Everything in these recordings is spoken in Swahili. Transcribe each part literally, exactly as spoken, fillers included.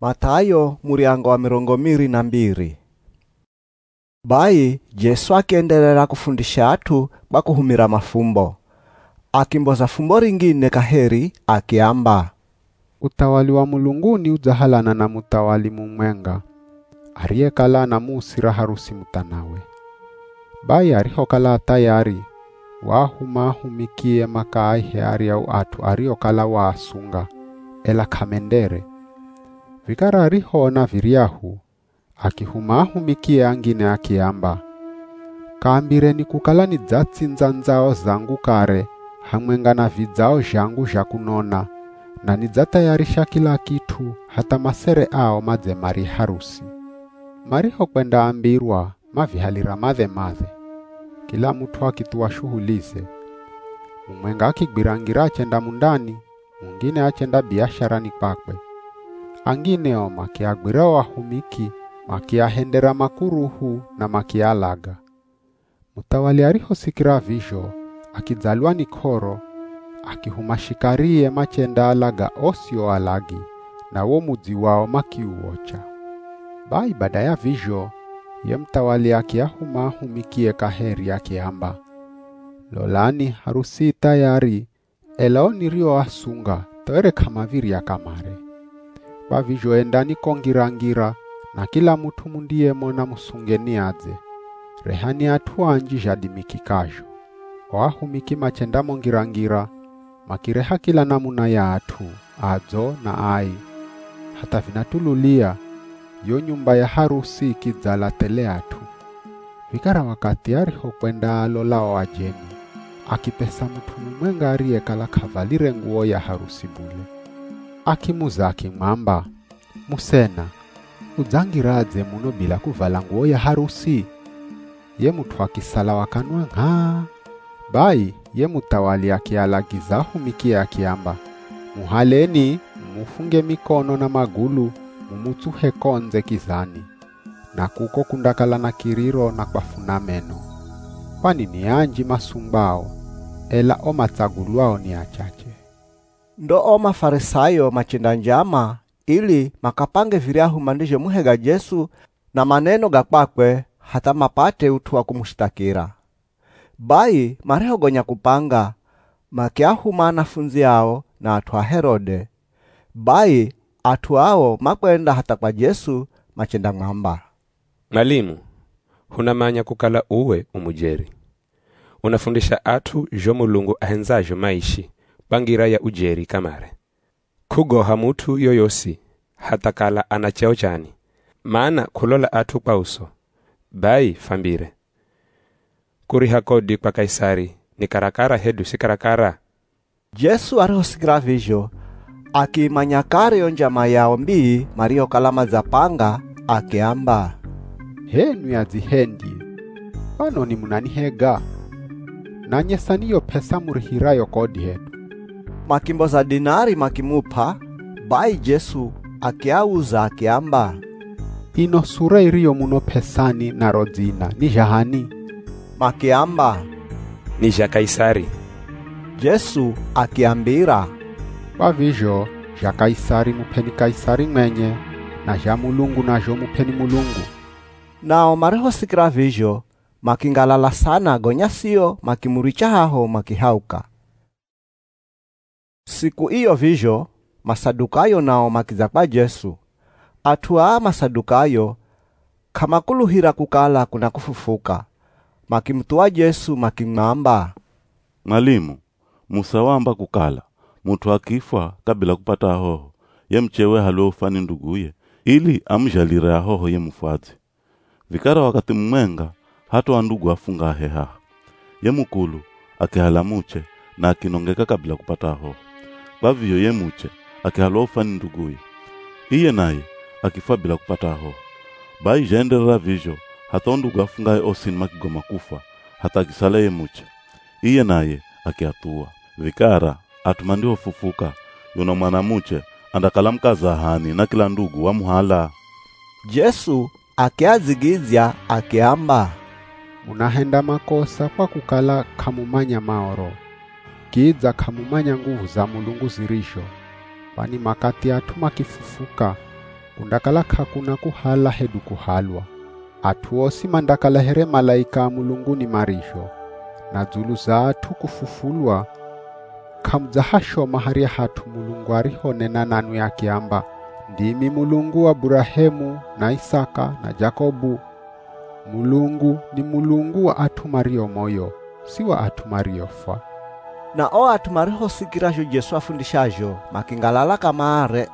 Matayo muriango wa mirongo miri na mbiri. Bai Jesu akiendelea kufundisha atu bakuhumira mafumbo. Akimboza fumbo ringine kaheri akiamba, utawali wa mulunguni uzahalana na mutawali mumwenga ariyekala na musira harusi mutanawe. Bai ariho kala tayari wahuma humikie makaihe ari au atu ariyokala waasunga ela kamendere. Vikara ariho na viriahu akihuma humikie angine akiamba, kaambireni kukala ni dzatsi nzanzao zangu kare hamwenga na vidzao jangu jakunona, na nidzatayarisha kila kitu hata masere ao madze mari harusi. Mariho kwenda ambirwa mavihalira madhe madhe, kila mtu akituwa shuhulize. Mumwenga akigbirangira achenda mundani, mwingine achenda biasharani kwakwe. Angineo makiagwira wahumiki, makiahendera makuruhu na makialaga. Mutawali ariho sikira visho, akidzalwa nikoro, akihumashikarie machenda alaga osio alagi, na wo mudzi wao makiuocha. Bai baada ya visho, ye mtawali akiahuma humikie kaheri akiamba, lolani harusi tayari, elao nirio asunga, toire kama viria kamare. Bavisho endani kongirangira, na kila mutu mundiye mona musungeni adze. Rehani atu anji jadimikikajo. Wahumiki machenda mongirangira, makireha kila namuna ya atu, adzo na ai. Hata vinatululia, yo nyumba ya harusi ikidzala tele atu. Vikara wakati ariho kwenda alola wajeni, akipesa mtu mumwenga ariyekala kavalire nguo ya harusi bule. Akimuza akimwamba, musena, udzangiradze muno bila kuvala nguo ya harusi. Ye mutu akisala wakanwa nga. Bai ye mutawali akialagiza humikie akiamba, muhaleni, mufunge mikono na magulu, mumutsuhe konze kizani, na kuko kundakala na kiriro na kwafuna meno. Kwani ni anji masumbao, ela o matsagulwao ni achache. Ndo o mafarisayo machenda njama, ili makapange viriahu mandije muhega Jesu na maneno gakwakwe hata mapate utu wa kumustakira. Bai mareho gonya kupanga, makiahuma wanafunzi yao na atu wa Herode. Bai atu hao makwenda hata kwa Jesu machenda ngamba, Mwalimu, hunamanya kukala uwe umujeri. Unafundisha atu jo Mulungu ahenzajo maishi, bangira ya ujeri kamare. Kugoha mutu yoyosi, hata kala anacheo chani. Maana kulola atu kwa uso. Bai fambire. Kuriha kodi kwa Kaisari, ni karakara hedu si karakara. Jesu ariho sikira visho, akimanyakare yo njama yao mbii mario kalama za panga, akiamba, henu ya zihendi, wano ni munanihega, na nyesaniyo pesa murihirayo kodi hedu. Makimbo za dinari makimupa, bai Jesu akiauza akiamba, ino sura iriyo muno pesani na rodzina, ni jahani? Makiamba, ni ja Kaisari. Jesu akiambira, kwa visho, ja Kaisari mupeni Kaisari mwenye, na ja Mulungu na jo mupeni Mulungu. Nao mareho sikira visho, makingalala sana gonya sio makimuricha haho makihauka. Siku iyo visho, Masadukayo nao makiza kwa Jesu. Atua Masadukayo, kama kuluhira kukala kuna kufufuka. Makimtua Jesu makimamba, Mwalimu, Musa wamba kukala, mutu akifwa kabila kupata hoho, ye mchewe halo ufani nduguye, ili amjalira hoho ye mfuazi. Vikara wakati mwenga, hato andugu afunga heha. Ye mukulu, akihala muche, na akinongeka kabila kupata hoho. Kwa vio ye muche, akihalo ufani nduguye. Iye naye, akifwa bila kupata hoho. Bai jendera visho, hata ndugu afunga osin makigoma kufa, hata kisala ye muche. Iye naye, akiatua. Vikara, atumandio fufuka, yuna mwana muche, andakala mkazahani na kila ndugu wa muhala. Jesu akiazigizya akiamba, Munahenda makosa kwa kukala kamumanya maoro. Kidza kamumanya nguvu za Mulungu zirisho. Pani makati atu makifufuka, kundakala kakuna kuhala hedu kuhalwa. Atu osi mandakala here malaika mulunguni marisho, na dzulu za atu kufufulwa, kamudzaha mahari hatu mulungu arihonena nanu yakiamba, ndimi mulungu wa Abrahamu na Isaka na Jakobu. Mulungu ni mulungu wa atu mario moyo, si wa atu mario fa. Na o atu mariho sikirajo Jesu afundishajo, makingalala kamare.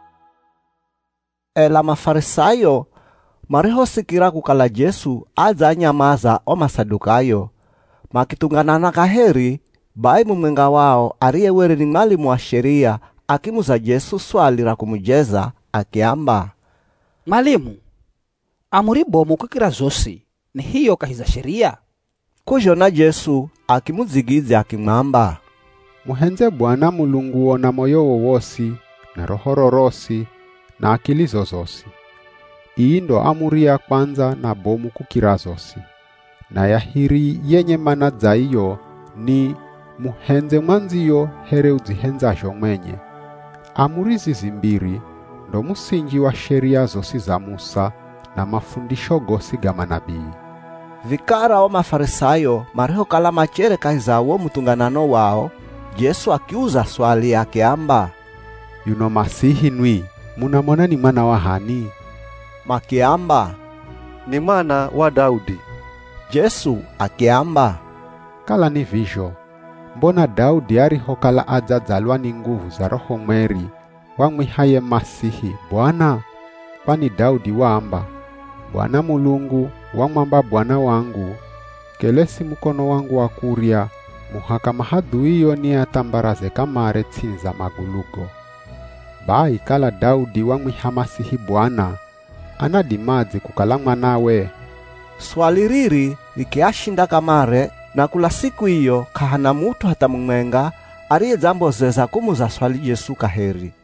Ela mafarisayo mariho sikira kukala Jesu aza nyamaza o masadukayo, makitunganana kaheri, bai mumwenga wao ariye were ni mwalimu wa sheria akimuza Jesu swali la kumujeza akiamba, Mwalimu, amuri bomu kukira zosi ni hiyo kahiza sheria? Kujona Jesu akimuzigize akimwamba, Muhenze Bwana Mulungu na moyo wowosi na roho rorosi na akili zozosi. Iyi ndo amuri ya kwanza na bomu kukira zosi. Na yahiri yenye mana zaiyo ni muhenze mwanziyo here uzihenzajo mwenye. Amuri zizimbiri ndo musingi wa sheria zosi za Musa na mafundisho gosi ga manabii. Vikara o mafarisayo mariho kala machere kahiza uo mutunganano wao, Jesu akiuza swali akiamba, Yuno Masihi nwi, munamona ni mwana wa hani? Makiamba, ni mwana wa Daudi. Jesu akiamba, Kala ni visho, mbona Daudi ariho kala adzadzalwa ni nguvu za roho mweri, wamwihaye Masihi Bwana? Kwani Daudi waamba, Bwana Mulungu wamwamba Bwana wangu, kelesi mkono wangu wa kuria, muhaka mahaduiyo ni atambaraze kamare tsinza magulugo. Bai kala Daudi wamwiha Masihi Bwana, anadimazi kukala mwanawe. Swali riri likiashinda kamare, na kula siku iyo kahana mutu hata mumwenga ariye zambozeza kumuza swali Jesu kaheri.